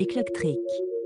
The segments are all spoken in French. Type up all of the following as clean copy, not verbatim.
Éclectrique.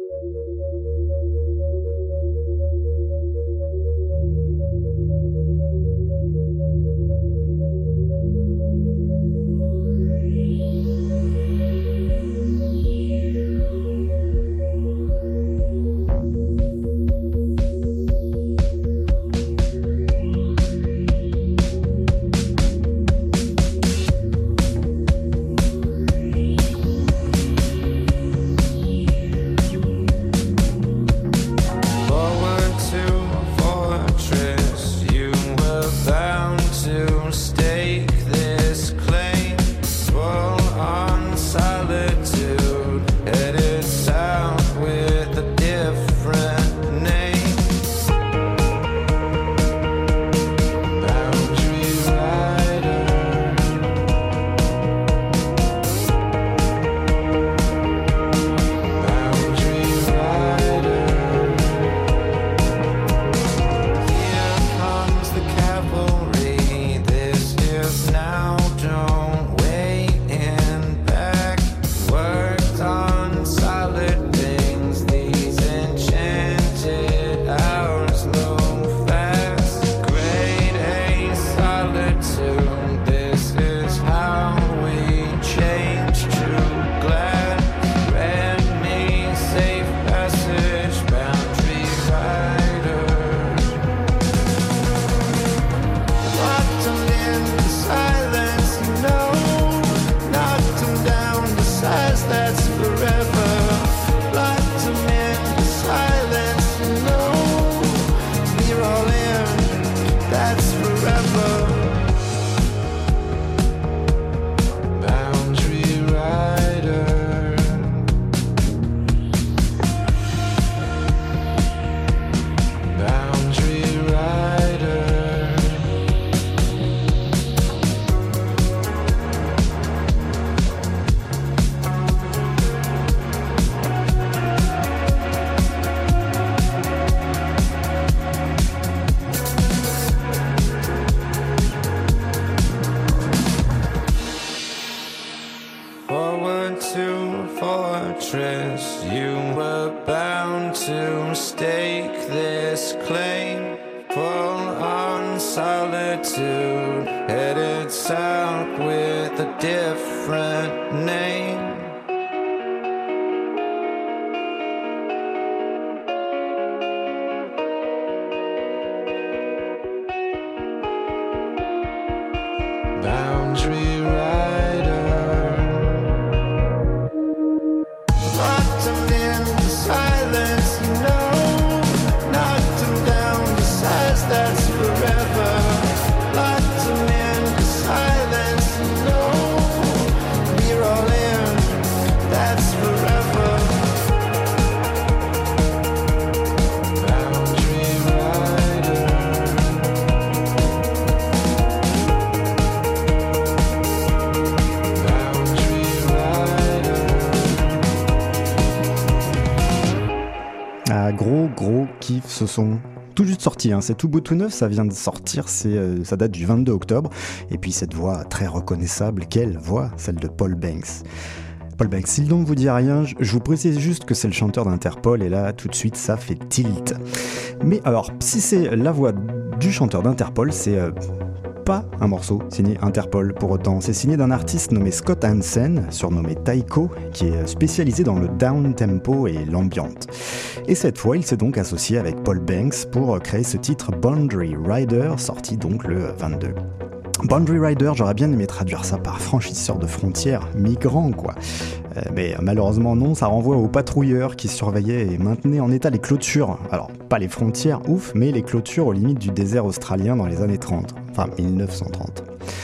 Gros kiff, ce son tout juste sorti, c'est tout beau tout neuf, ça vient de sortir, ça date du 22 octobre, et puis cette voix très reconnaissable, quelle voix, celle de Paul Banks. Paul Banks, s'il donc vous dit rien, je vous précise juste que c'est le chanteur d'Interpol, et là tout de suite ça fait tilt. Mais alors, si c'est la voix du chanteur d'Interpol, c'est pas un morceau signé Interpol pour autant. C'est signé d'un artiste nommé Scott Hansen, surnommé Taiko, qui est spécialisé dans le down-tempo et l'ambiante. Et cette fois, il s'est donc associé avec Paul Banks pour créer ce titre Boundary Rider, sorti donc le 22. Boundary Rider, j'aurais bien aimé traduire ça par franchisseur de frontières, migrant quoi. Mais malheureusement non, ça renvoie aux patrouilleurs qui surveillaient et maintenaient en état les clôtures. Alors, pas les frontières, ouf, mais les clôtures aux limites du désert australien dans les années 30, enfin 1930.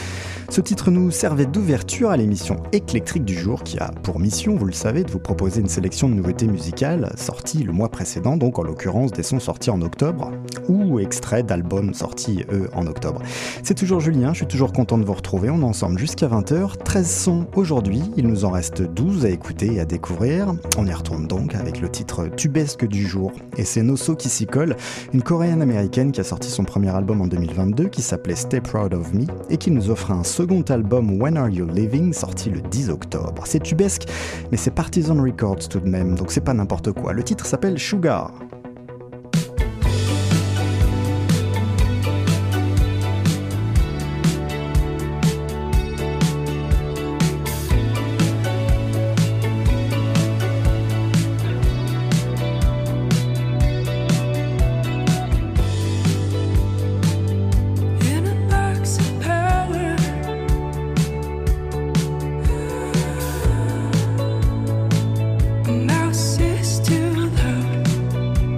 Ce titre nous servait d'ouverture à l'émission Éclectrique du jour qui a pour mission, vous le savez, de vous proposer une sélection de nouveautés musicales sorties le mois précédent, donc en l'occurrence des sons sortis en octobre ou extraits d'albums sortis eux en octobre. C'est toujours Julien, je suis toujours content de vous retrouver, on est ensemble jusqu'à 20h, 13 sons aujourd'hui, il nous en reste 12 à écouter et à découvrir. On y retourne donc avec le titre tubesque du jour et c'est Nosso qui s'y colle, une coréenne américaine qui a sorti son premier album en 2022 qui s'appelait Stay Proud of Me et qui nous offre un second second album When Are You Leaving, sorti le 10 octobre. C'est tubesque, mais c'est Partisan Records tout de même, donc c'est pas n'importe quoi. Le titre s'appelle Sugar. Mouse is too loud.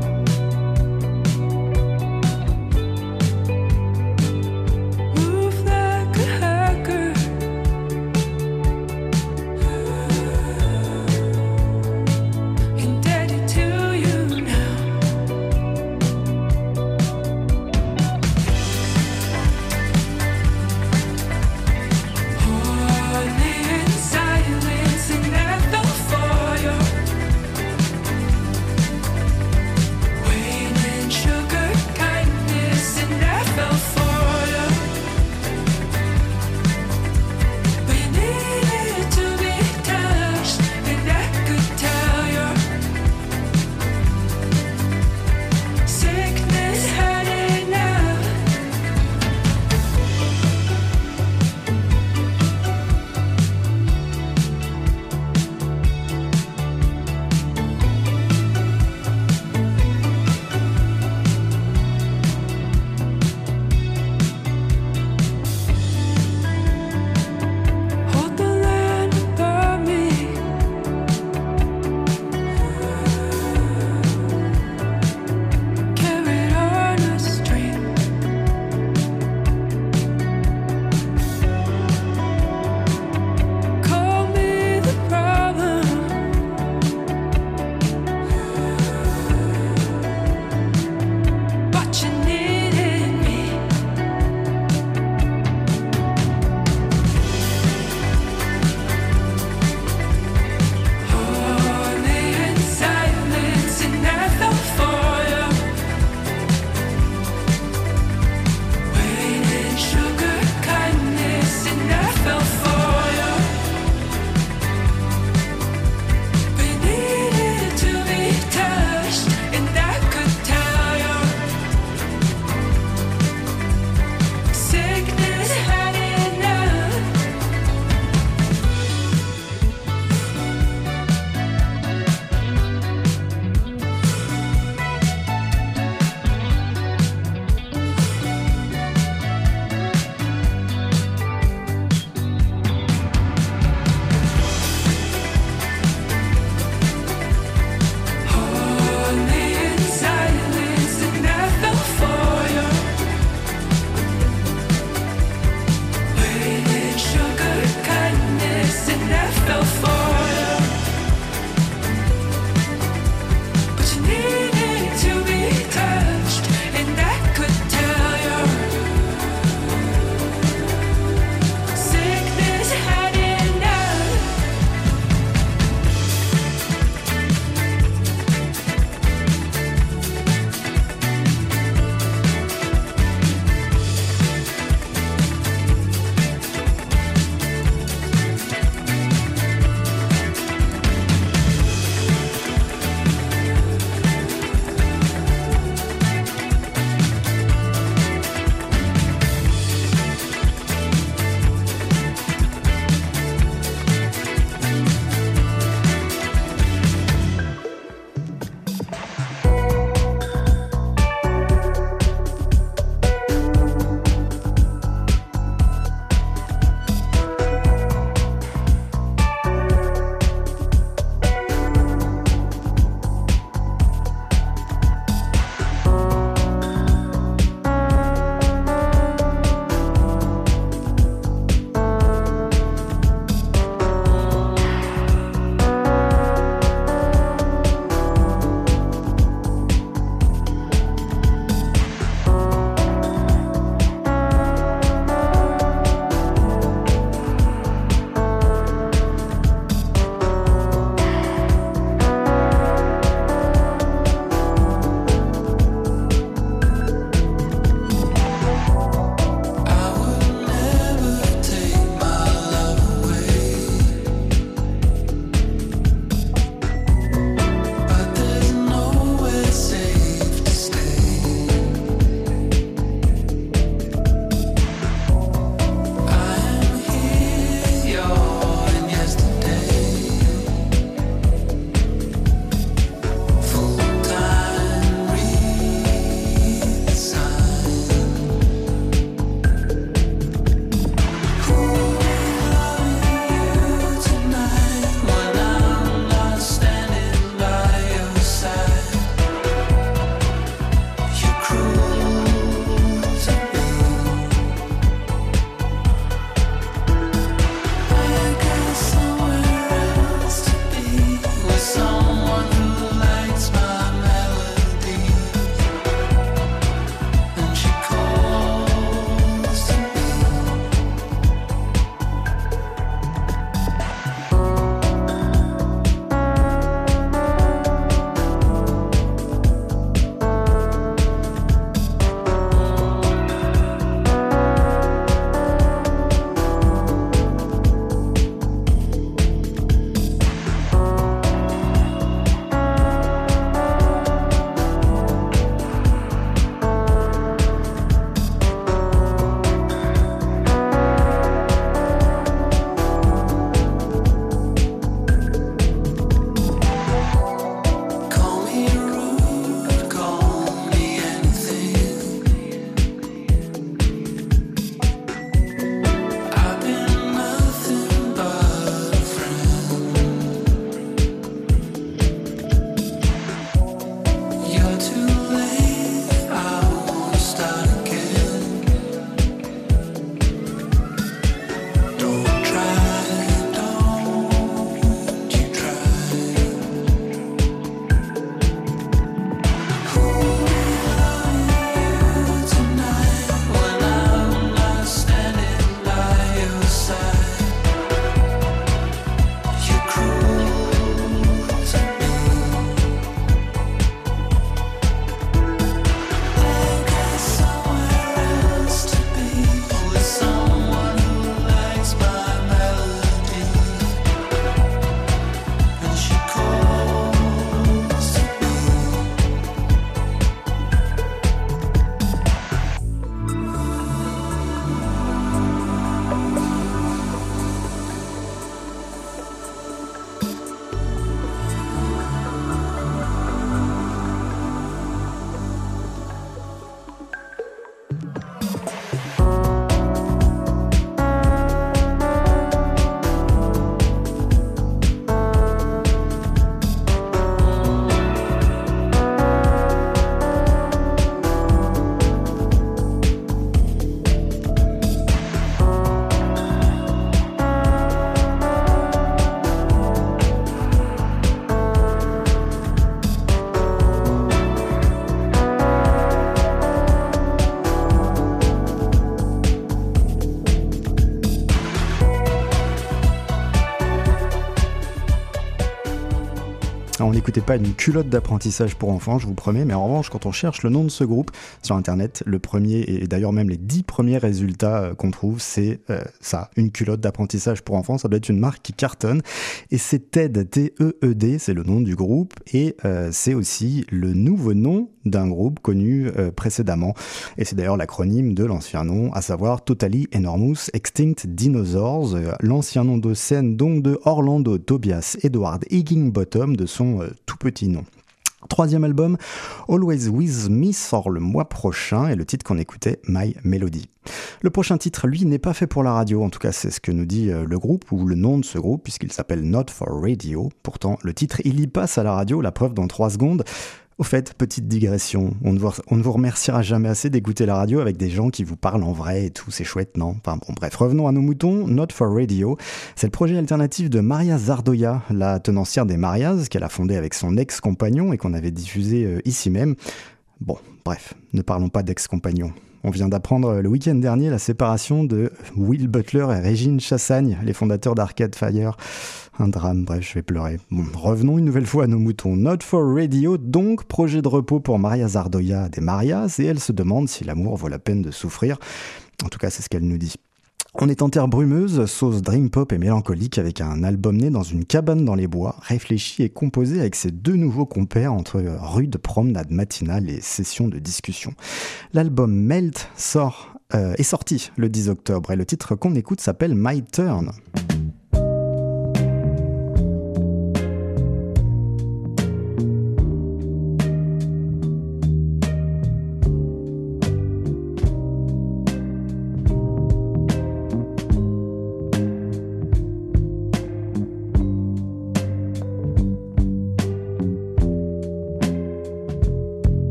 Alors, on n'écoutait pas une culotte d'apprentissage pour enfants, je vous promets, mais en revanche, quand on cherche le nom de ce groupe sur Internet, le premier, et d'ailleurs même les 10 premiers résultats qu'on trouve, c'est ça, une culotte d'apprentissage pour enfants. Ça doit être une marque qui cartonne. Et c'est TED, T-E-E-D, c'est le nom du groupe, et c'est aussi le nouveau nom d'un groupe connu précédemment. Et c'est d'ailleurs l'acronyme de l'ancien nom, à savoir Totally Enormous Extinct Dinosaurs, l'ancien nom de scène donc de Orlando Tobias Edward Higginbottom, de son tout petit nom. Troisième album, Always With Me, sort le mois prochain et le titre qu'on écoutait, My Melody. Le prochain titre, lui, n'est pas fait pour la radio, en tout cas c'est ce que nous dit le groupe ou le nom de ce groupe puisqu'il s'appelle Not For Radio. Pourtant, le titre, il y passe à la radio, la preuve dans 3 secondes. Au fait, petite digression, on ne vous remerciera jamais assez d'écouter la radio avec des gens qui vous parlent en vrai et tout, c'est chouette, non? Enfin bon, bref, revenons à nos moutons. Not For Radio, c'est le projet alternatif de Maria Zardoya, la tenancière des Marias, qu'elle a fondé avec son ex-compagnon et qu'on avait diffusé ici même. Bon, bref, ne parlons pas d'ex-compagnon. On vient d'apprendre le week-end dernier la séparation de Will Butler et Régine Chassagne, les fondateurs d'Arcade Fire. Un drame, bref, je vais pleurer. Bon, revenons une nouvelle fois à nos moutons. Not For Radio, donc projet de repos pour Maria Zardoya des Marias, et elle se demande si l'amour vaut la peine de souffrir. En tout cas, c'est ce qu'elle nous dit. On est en terre brumeuse, sauce dream pop et mélancolique, avec un album né dans une cabane dans les bois, réfléchi et composé avec ses 2 nouveaux compères entre rude promenade matinale et session de discussion. L'album Melt est sorti le 10 octobre et le titre qu'on écoute s'appelle My Turn.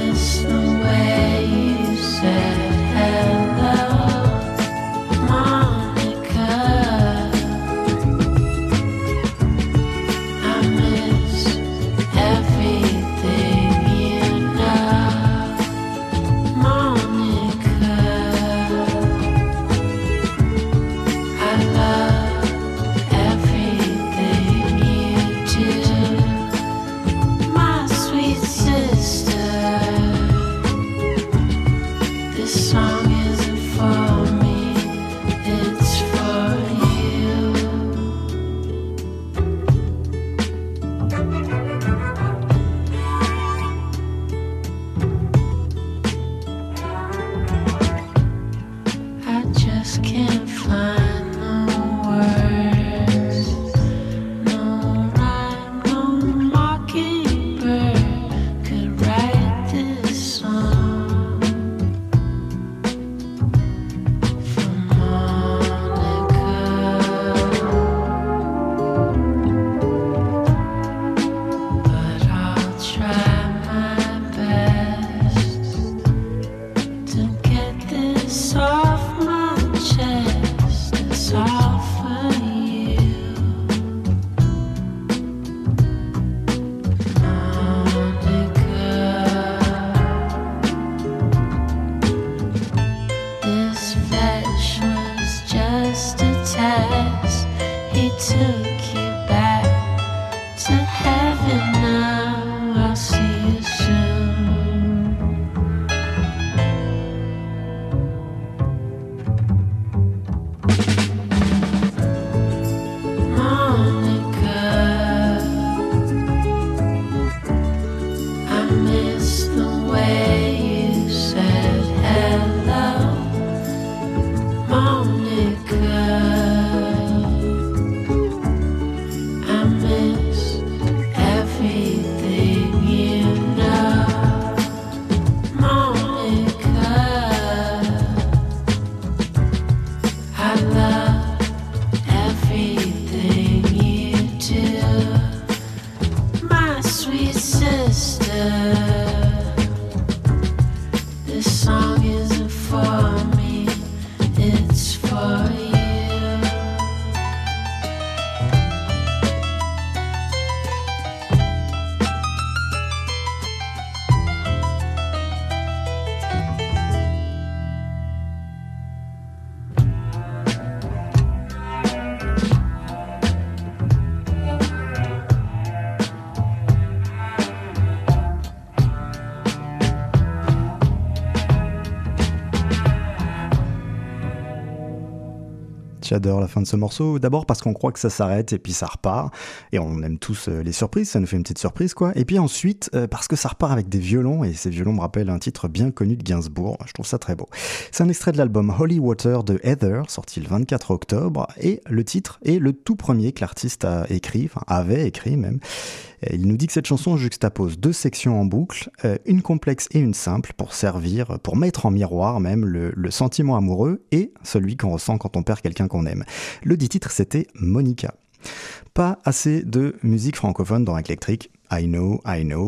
J'adore la fin de ce morceau, d'abord parce qu'on croit que ça s'arrête et puis ça repart, et on aime tous les surprises, ça nous fait une petite surprise quoi, et puis ensuite parce que ça repart avec des violons, et ces violons me rappellent un titre bien connu de Gainsbourg, je trouve ça très beau. C'est un extrait de l'album Holy Water de Heather, sorti le 24 octobre, et le titre est le tout premier que l'artiste a écrit, enfin avait écrit même. Il nous dit que cette chanson juxtapose deux sections en boucle, une complexe et une simple, pour mettre en miroir même le sentiment amoureux et celui qu'on ressent quand on perd quelqu'un qu'on aime. Le dit titre, c'était Monica. Pas assez de musique francophone dans Éclectrique. I know,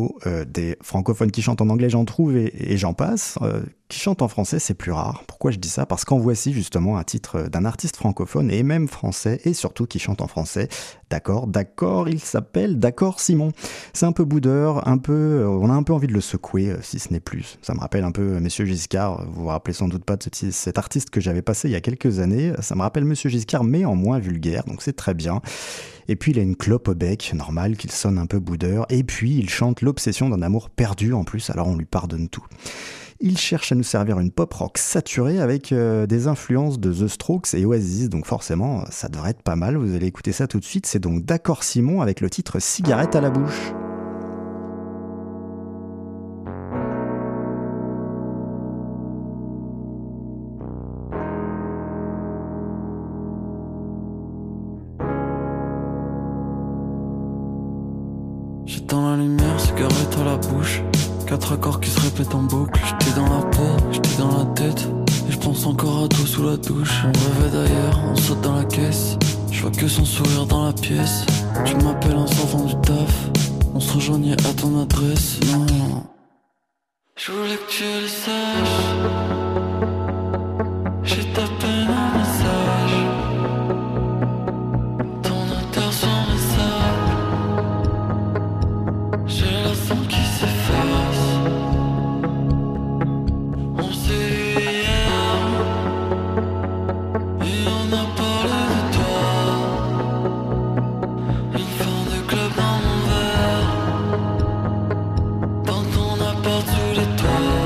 des francophones qui chantent en anglais j'en trouve et j'en passe, qui chantent en français c'est plus rare. Pourquoi je dis ça ? Parce qu'en voici justement un titre d'un artiste francophone et même français et surtout qui chante en français. D'accord, il s'appelle D'accord Simon. C'est un peu boudeur, on a un peu envie de le secouer si ce n'est plus. Ça me rappelle un peu Monsieur Giscard, vous vous rappelez sans doute pas de cet artiste que j'avais passé il y a quelques années. Ça me rappelle Monsieur Giscard mais en moins vulgaire, donc c'est très bien. Et puis il a une clope au bec, normal qu'il sonne un peu boudeur, et puis il chante l'obsession d'un amour perdu en plus, alors on lui pardonne tout. Il cherche à nous servir une pop rock saturée avec des influences de The Strokes et Oasis, donc forcément ça devrait être pas mal, vous allez écouter ça tout de suite, c'est donc D'accord Simon avec le titre Cigarette à la bouche. Dans la lumière, cigarette à la bouche. 4 accords qui se répètent en boucle. J'étais dans la peau, j'étais dans la tête. Et je pense encore à toi sous la douche. On rêvait d'ailleurs, on saute dans la caisse. Je vois que son sourire dans la pièce. Tu m'appelles en sortant du taf. On se rejoignait à ton adresse. Non, Je voulais que tu le saches. J'ai tapé un message. Ton odeur sur mes sables. J'ai la sang qui s'efface. On s'est eu hier et on a parlé de toi. Une fin de club dans mon verre. Dans ton appart sous les toits.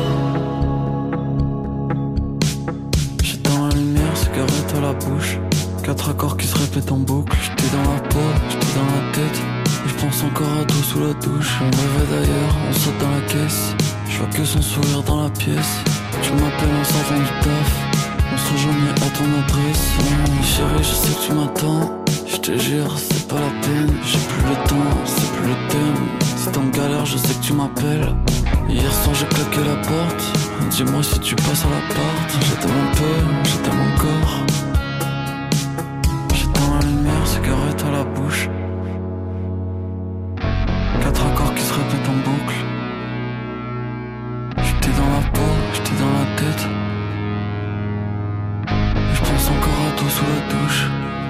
J'ai dans la lumière, cigarette à la bouche. 4 accords qui se répètent en boucle. J'étais dans la peau, j'étais dans la tête. Et je pense encore à toi sous la douche. On rêvait d'ailleurs, on saute dans la caisse. Je vois que son sourire dans la pièce. Tu m'appelles en sortant du taf. On se rejoignait à ton adresse. Chérie, je sais que tu m'attends. Je te jure, c'est pas la peine. J'ai plus le temps, c'est plus le thème. Si t'es en galère, je sais que tu m'appelles. Hier soir, j'ai claqué la porte. Dis-moi si tu passes à l'appart. Je t'aime un peu, je t'aime encore. J'éteins la lumière, cigarette à la bouche. 4 accords qui se répètent en boucle. J'étais dans la peau, j'étais dans la tête. Et je pense encore à toi sous la douche.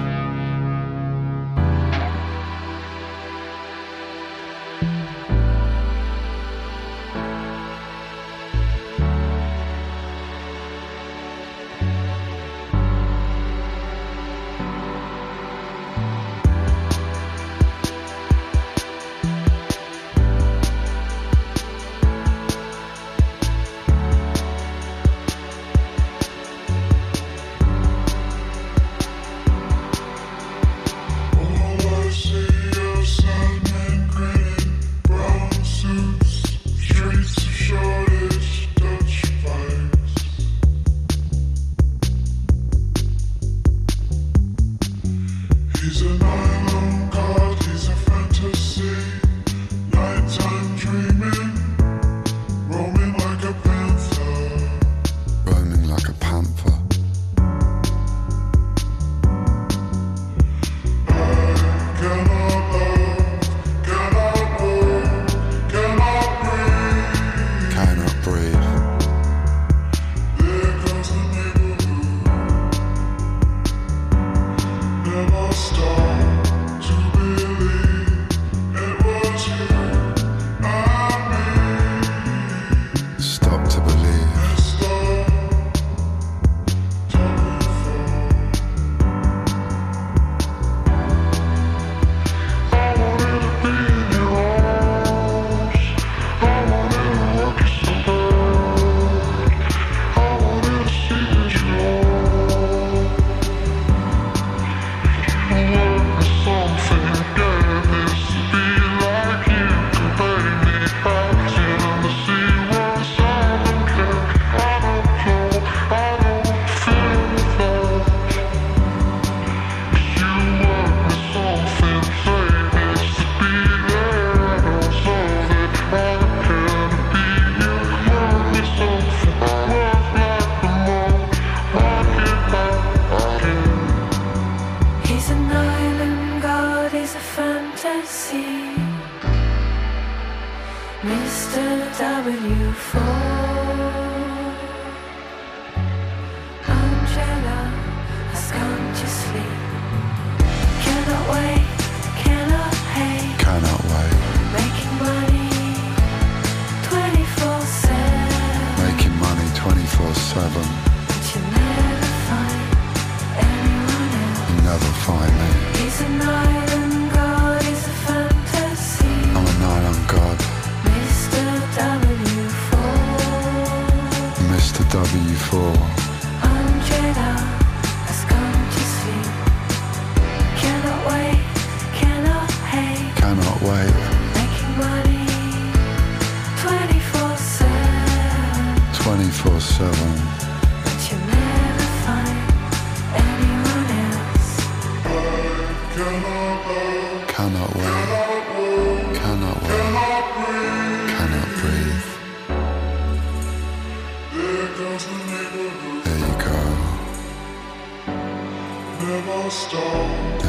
Never stop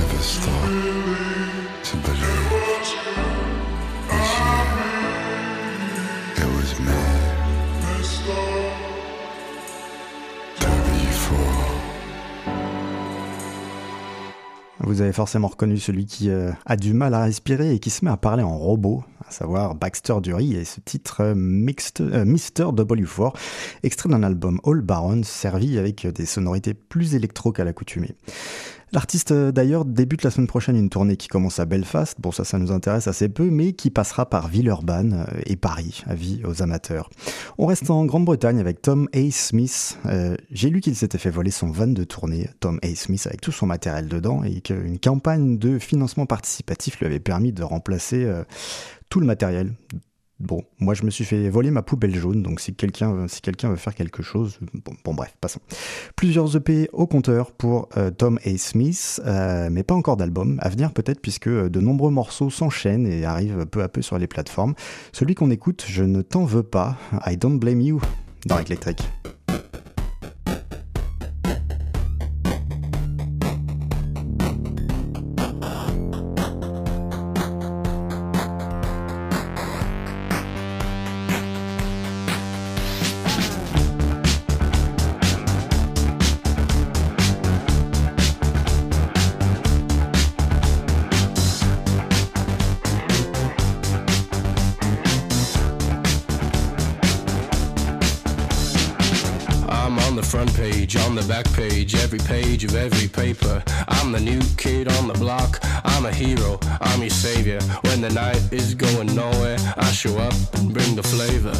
to believe. It was me. Vous avez forcément reconnu celui qui a du mal à respirer et qui se met à parler en robot, à savoir Baxter Dury, et ce titre Mr. W4, extrait d'un album All Barons, servi avec des sonorités plus électro qu'à l'accoutumée. L'artiste d'ailleurs débute la semaine prochaine une tournée qui commence à Belfast, bon ça nous intéresse assez peu, mais qui passera par Villeurbanne et Paris, avis aux amateurs. On reste en Grande-Bretagne avec Tom A. Smith. J'ai lu qu'il s'était fait voler son van de tournée, Tom A. Smith, avec tout son matériel dedans, et qu'une campagne de financement participatif lui avait permis de remplacer tout le matériel. Bon, moi je me suis fait voler ma poubelle jaune, donc si quelqu'un veut faire quelque chose, bon bref, passons. Plusieurs EP au compteur pour Tom A. Smith, mais pas encore d'album, à venir peut-être puisque de nombreux morceaux s'enchaînent et arrivent peu à peu sur les plateformes. Celui qu'on écoute, Je ne t'en veux pas, I Don't Blame You, dans Electric. On the back page, every page of every paper. I'm the new kid on the block. I'm a hero, I'm your savior. When the night is going nowhere, I show up and bring the flavor.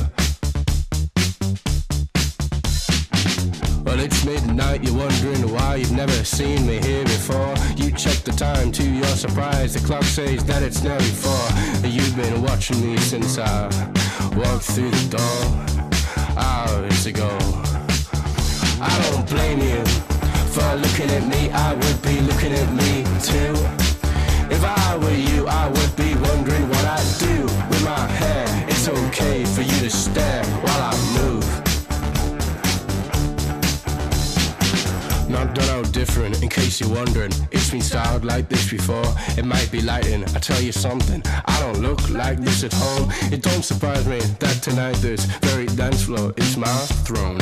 Well, it's midnight, you're wondering why you've never seen me here before. You check the time, to your surprise, the clock says that it's nearly 4. You've been watching me since I walked through the door hours ago. I don't blame you for looking at me, I would be looking at me too. If I were you, I would be wondering what I'd do with my hair. It's okay for you to stare while I move. Not done out different, in case you're wondering. It's been styled like this before, it might be lighting. I tell you something, I don't look like this at home. It don't surprise me that tonight this very dance floor is my throne.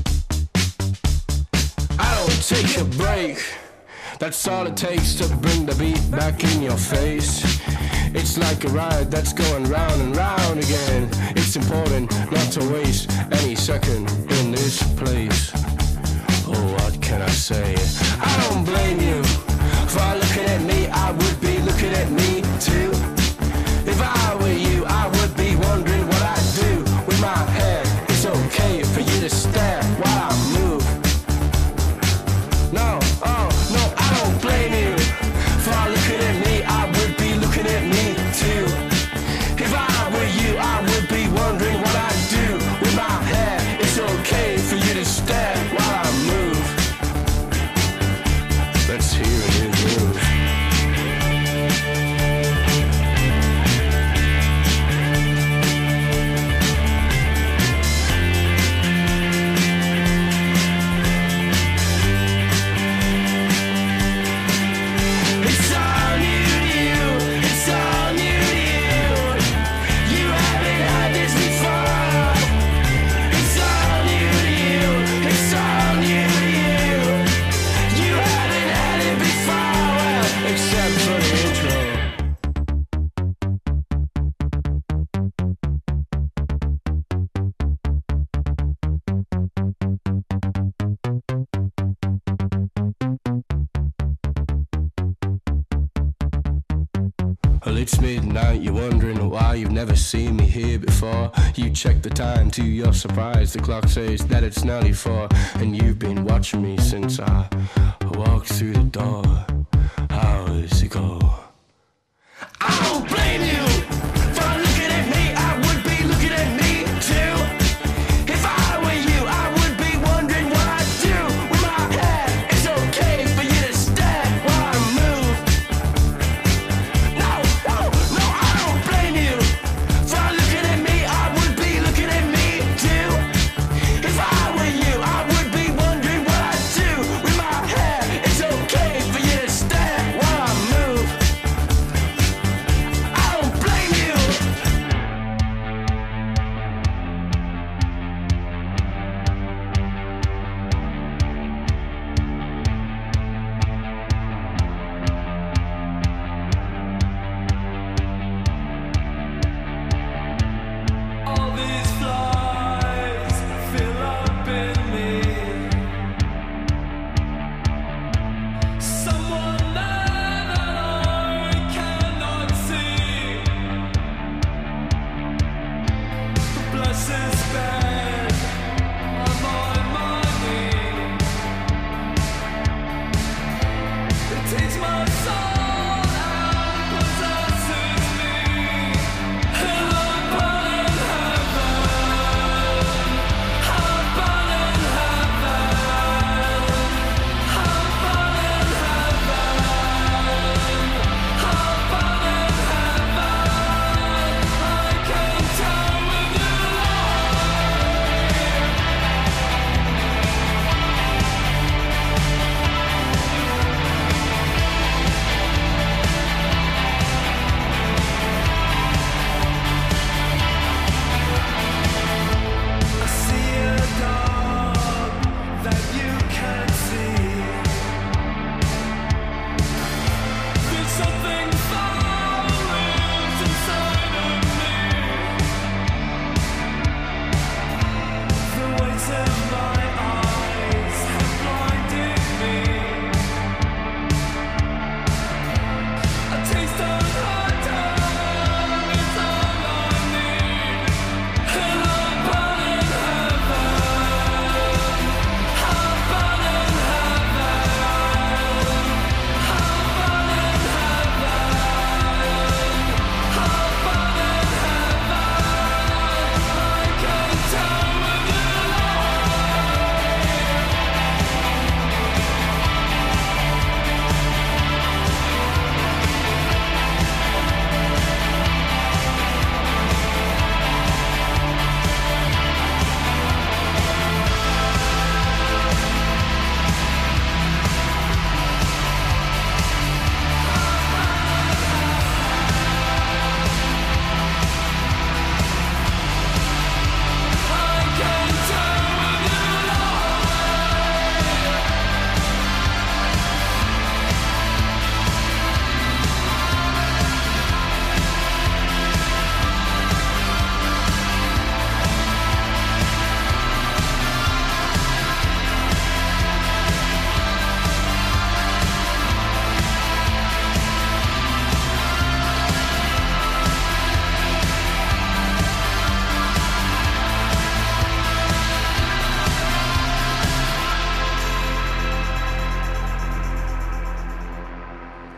I don't take a break, that's all it takes to bring the beat back in your face. It's like a ride that's going round and round again. It's important not to waste any second in this place. Oh, what can I say? I don't blame you for looking at me, I would be looking at me too. If I were you, I would be wondering what I'd do with my hair. It's okay for you to stare while I move. No, oh, no, I don't blame you for looking at me, I would be looking at me too. If I were you, I would be wondering what I'd do with my hair. It's okay for you to stare while I move. Let's hear it move. Well, it's midnight, you're wondering why you've never seen me here before. You check the time, to your surprise, the clock says that it's nearly 4. And you've been watching me since I walked through the door hours ago. I don't blame you for looking at me, I would be looking at me too. If I were you, I would be wondering what I'd do with my hair. It's okay for you to stare while I move. No, no, no, I don't blame you for looking at me, I would be looking at me too. If I were you, I would be wondering what I'd do with my hair. It's okay for you to stare while I move. I don't blame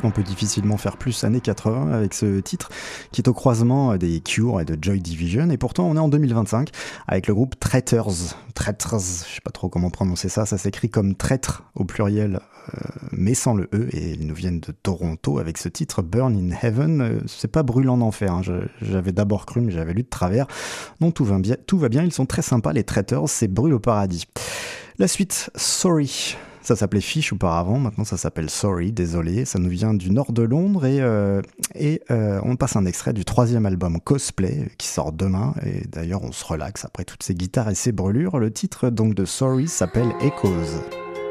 qu'on peut difficilement faire plus années 80 avec ce titre qui est au croisement des Cure et de Joy Division. Et pourtant, on est en 2025 avec le groupe Traitors. Traitors, je sais pas trop comment prononcer ça. Ça s'écrit comme traître au pluriel, mais sans le E. Et ils nous viennent de Toronto avec ce titre Burn in Heaven. C'est pas brûlant en enfer. Hein. J'avais d'abord cru, mais j'avais lu de travers. Donc tout va bien. Ils sont très sympas, les Traitors. C'est brûle au paradis. La suite, Sorry. Ça s'appelait Fish auparavant, maintenant ça s'appelle Sorry, désolé. Ça nous vient du nord de Londres et on passe un extrait du 3e album Cosplay qui sort demain. Et d'ailleurs on se relaxe après toutes ces guitares et ces brûlures. Le titre donc de Sorry s'appelle Echoes.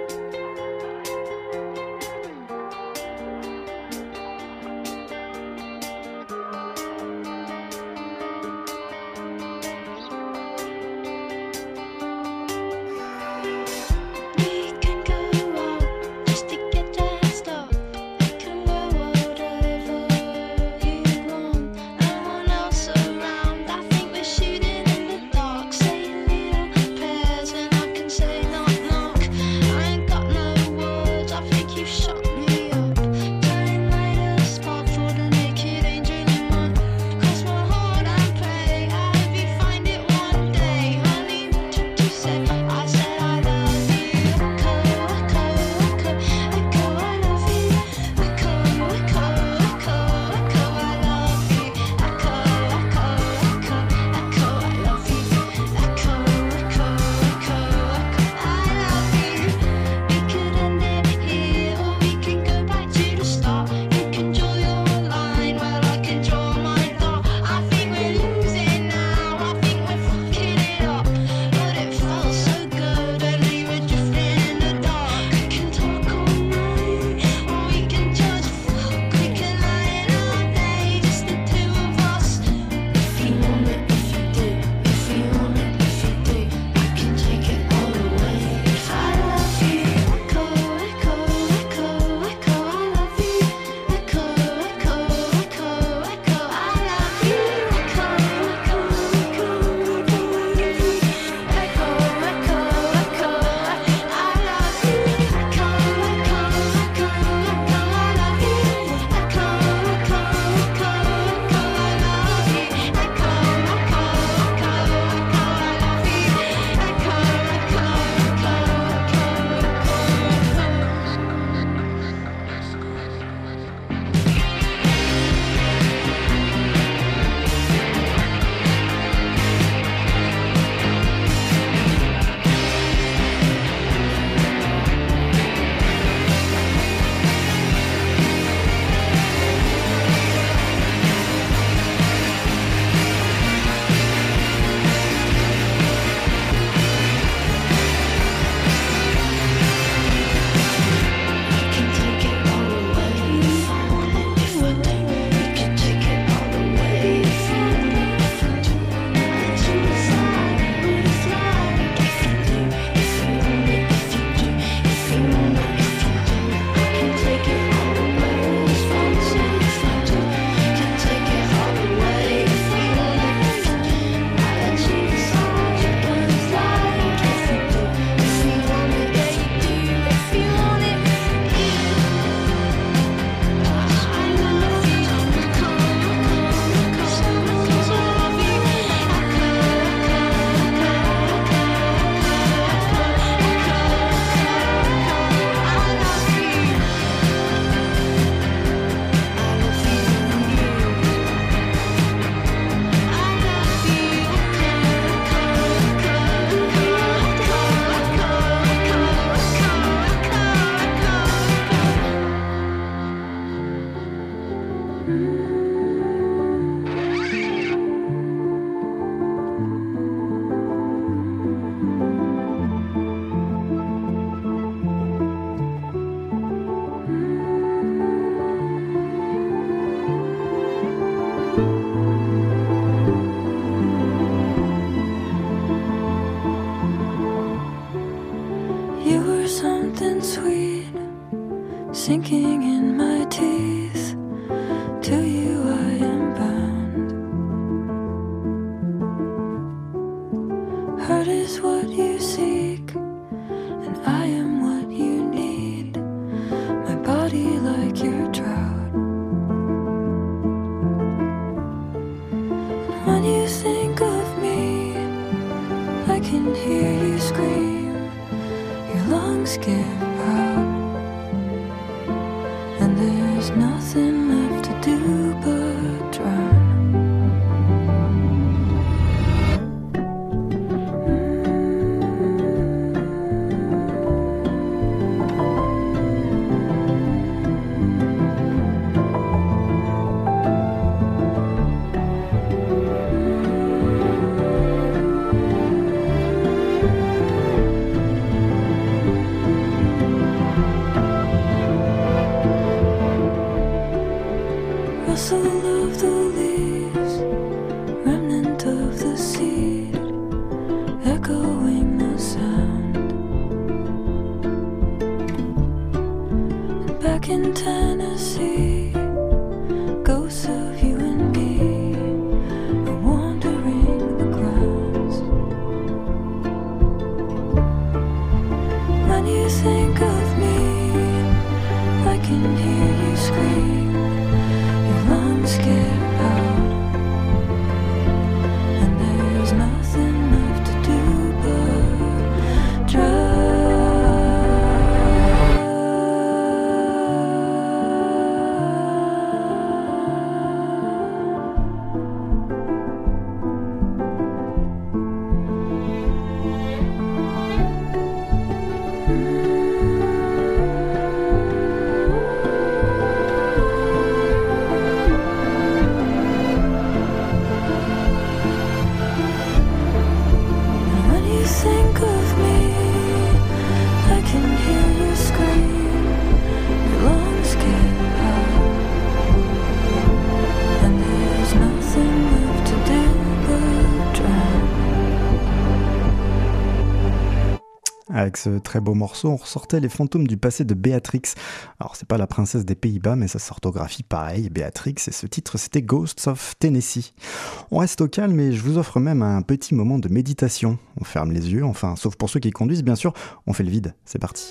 sinking in my teeth. To you I am bound. Heart is what you seek, and I am what you need. My body like your drought. lungs give out, and there's nothing left to do but drown. Rustle of the leaves, remnant of the seed, echoing the sound. And back in Tennessee, ghosts of you and me are wandering the grounds. When you think of me, I can hear you scream. Lungs give out, and there's nothing left to do but drown. Think of me, I can hear you scream. Your lungs give out, and there's nothing left to do but drown. Avec ce très beau morceau, on ressortait les fantômes du passé de Béatrix. Alors c'est pas la princesse des Pays-Bas, mais ça s'orthographie pareil, Béatrix, et ce titre c'était Ghosts of Tennessee. On reste au calme et je vous offre même un petit moment de méditation. On ferme les yeux, enfin, sauf pour ceux qui conduisent bien sûr, on fait le vide, c'est parti.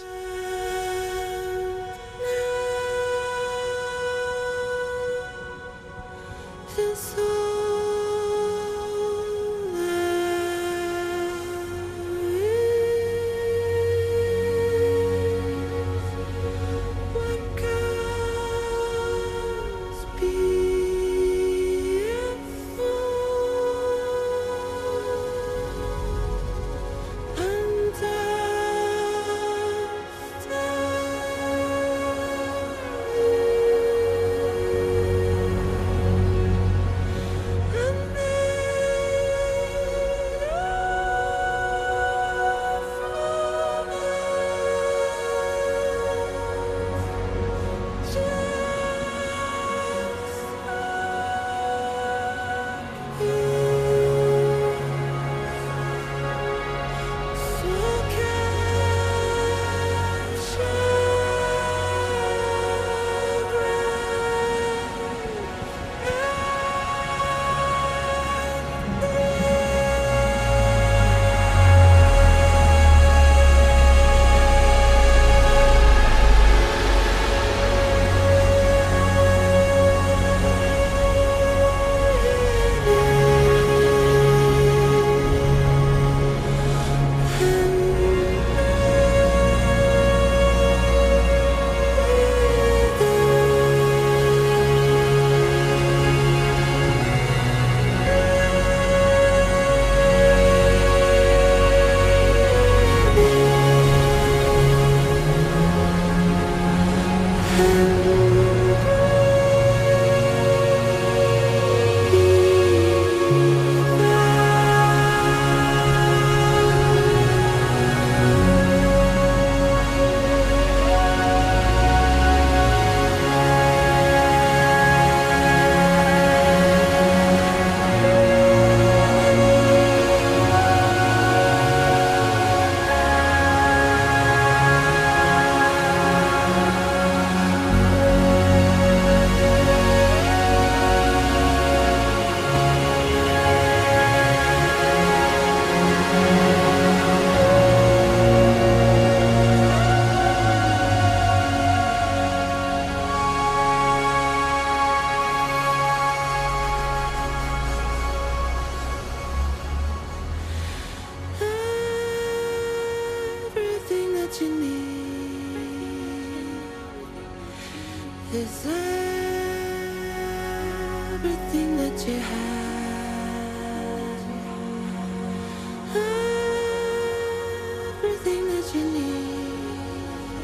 is everything that you have, everything that you need,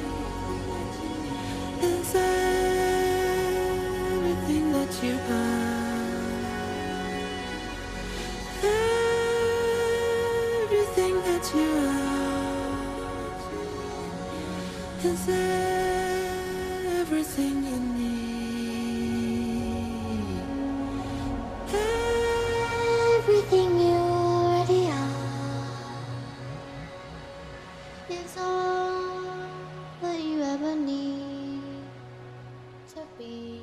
is everything that you are, everything that you are, is everything you need, everything you already are, is all that you ever need to be.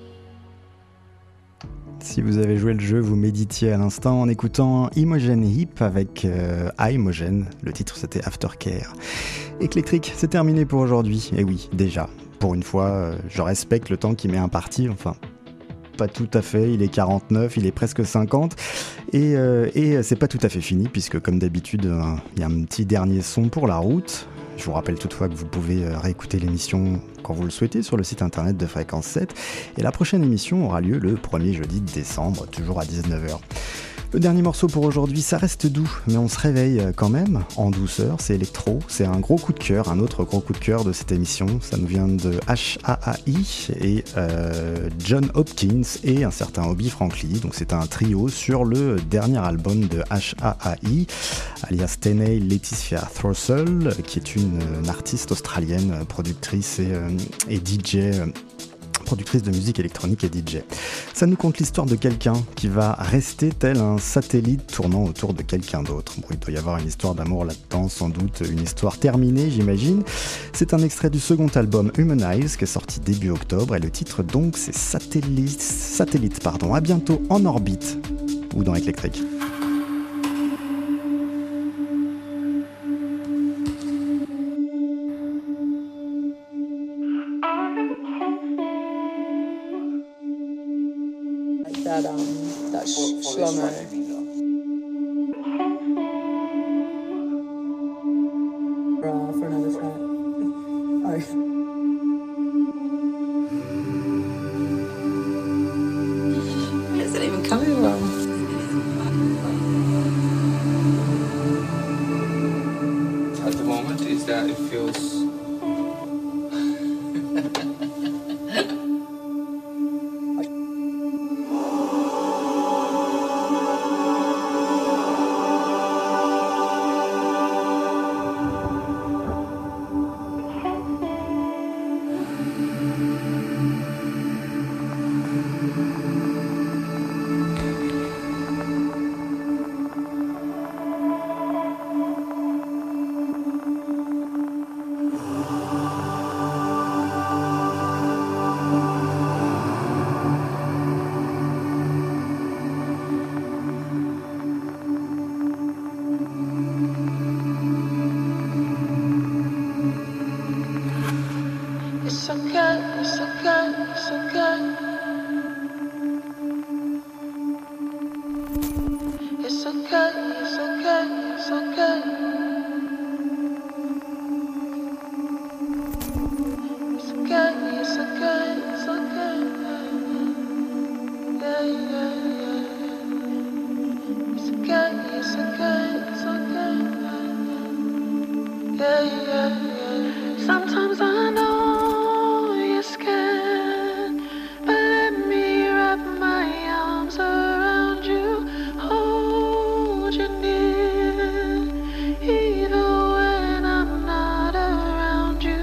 Si vous avez joué le jeu, vous méditiez à l'instant en écoutant Imogen Heap avec Imogen. Le titre c'était Aftercare. Éclectrique, c'est terminé pour aujourd'hui. Et oui, déjà, pour une fois, je respecte le temps qui m'est imparti. Enfin, pas tout à fait, il est 49, il est presque 50. Et c'est pas tout à fait fini, puisque comme d'habitude, il y a un petit dernier son pour la route. Je vous rappelle toutefois que vous pouvez réécouter l'émission quand vous le souhaitez sur le site internet de Fréquence 7. Et la prochaine émission aura lieu le 1er jeudi de décembre, toujours à 19h. Le dernier morceau pour aujourd'hui, ça reste doux, mais on se réveille quand même en douceur, c'est électro, c'est un gros coup de cœur, un autre gros coup de cœur de cette émission, ça nous vient de HAAI et John Hopkins et un certain Obi Franklin, donc c'est un trio sur le dernier album de HAAI, alias Tenney Laetitia Throssell, qui est une artiste australienne, productrice et DJ, productrice de musique électronique et DJ. Ça nous conte l'histoire de quelqu'un qui va rester tel un satellite tournant autour de quelqu'un d'autre. Bon, il doit y avoir une histoire d'amour là-dedans, sans doute une histoire terminée, j'imagine. C'est un extrait du second album Humanize qui est sorti début octobre et le titre donc c'est Satellite. À bientôt en orbite ou dans Éclectrique. That slow-mo. For another track. Oh. Where is it even coming from? At the moment is that it feels Sometimes I know you're scared, but let me wrap my arms around you, hold you near, even when I'm not around you.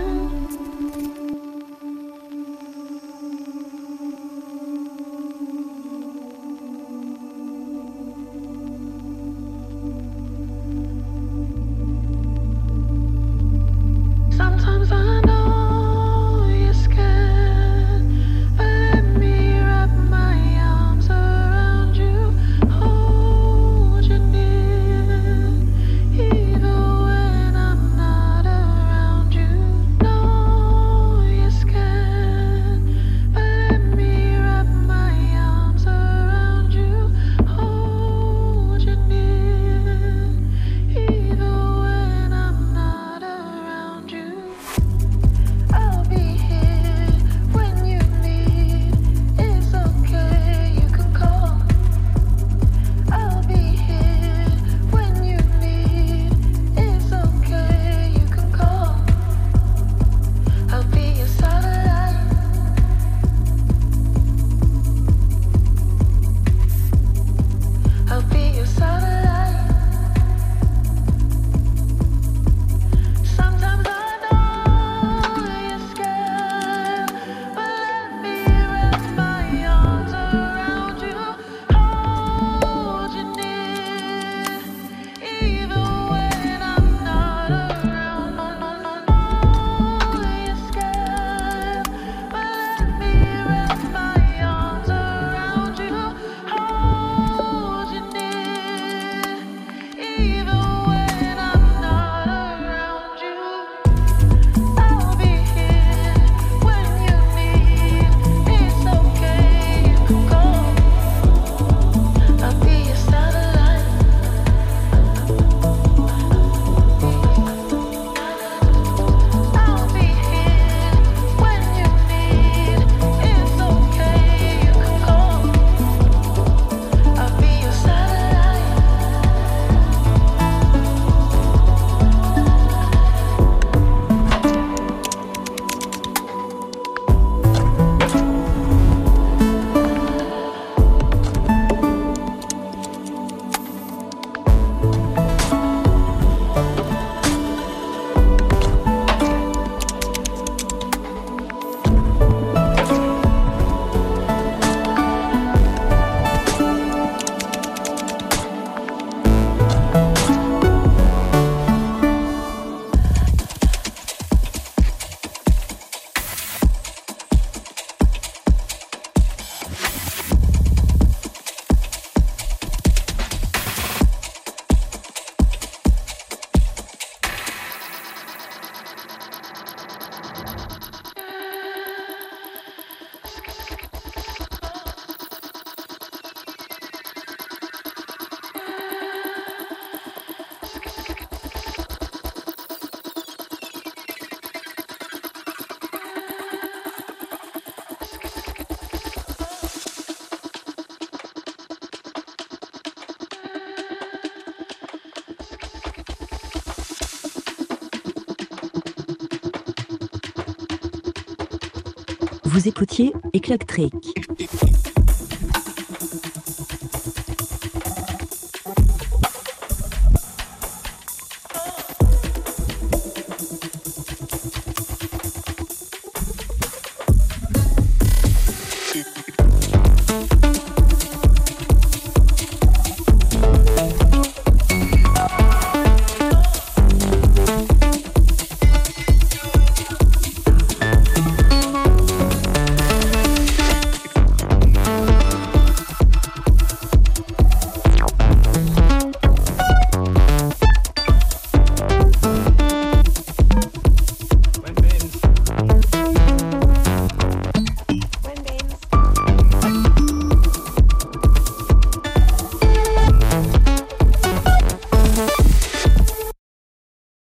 Vous écoutiez Eclectric.